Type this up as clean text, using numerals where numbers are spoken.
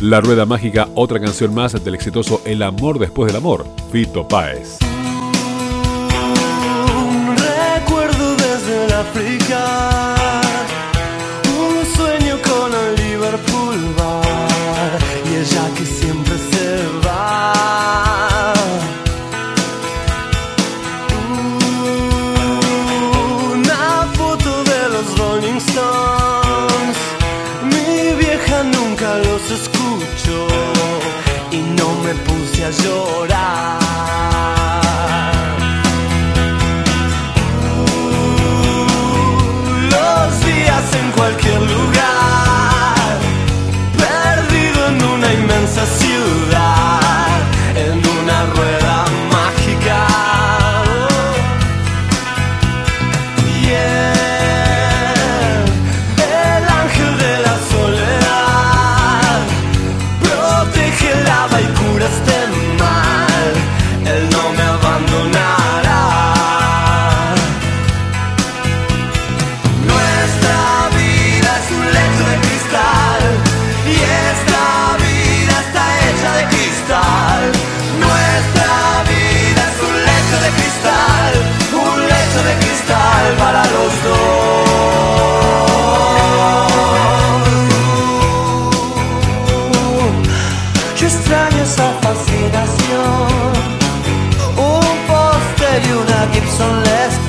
La Rueda Mágica, otra canción más del exitoso El amor después del amor, Fito Páez. Recuerdo desde el África un sueño con el Liverpool Bar y ella que siempre se va. Una foto de los Rolling Stones, mi vieja nunca los escuchó y no me puse a llorar. En cualquier lugar, perdido en una inmensa ciudad, en una rueda mágica. Yeah, el ángel de la soledad protege el alma y cura este mal. Él no me abandonará. Para los dos. Yo extraño esa fascinación, un póster y una Gibson Les